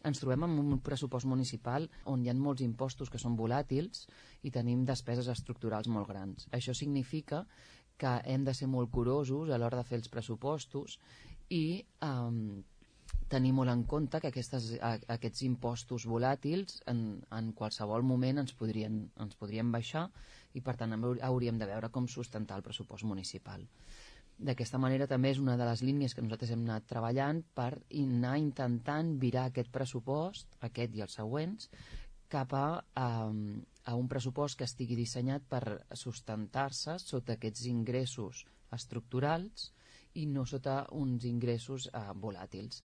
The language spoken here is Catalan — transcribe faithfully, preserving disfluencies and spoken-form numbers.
ens trobem amb un pressupost municipal on hi ha molts impostos que són volàtils i tenim despeses estructurals molt grans. Això significa que hem de ser molt curosos a l'hora de fer els pressupostos i eh, tenir molt en compte que aquestes, a, aquests impostos volàtils en, en qualsevol moment ens podrien, ens podrien baixar i per tant hauríem de veure com sustentar el pressupost municipal. D'aquesta manera també és una de les línies que nosaltres hem anat treballant per anar intentant virar aquest pressupost, aquest i els següents, cap a, a, a un pressupost que estigui dissenyat per sustentar-se sota aquests ingressos estructurals i no sota uns ingressos eh, volàtils.